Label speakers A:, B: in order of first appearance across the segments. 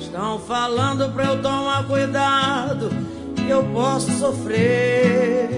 A: Estão falando pra eu tomar cuidado, que eu posso sofrer.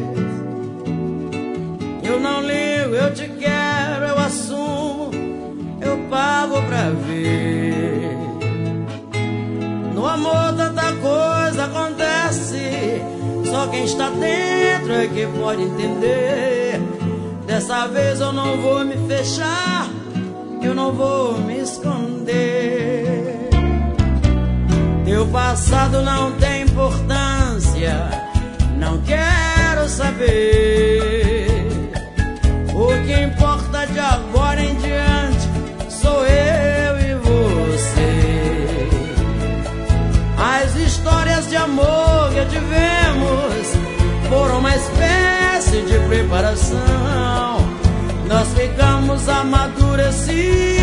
A: Eu não ligo, eu te quero, eu assumo, eu pago pra ver. No amor tanta coisa acontece, só quem está dentro é que pode entender. Dessa vez eu não vou me fechar, eu não vou me esconder. Teu passado não tem importância, não quero saber. O que importa de agora em diante sou eu e você. As histórias de amor que tivemos foram uma espécie de preparação. Nós ficamos amadurecidos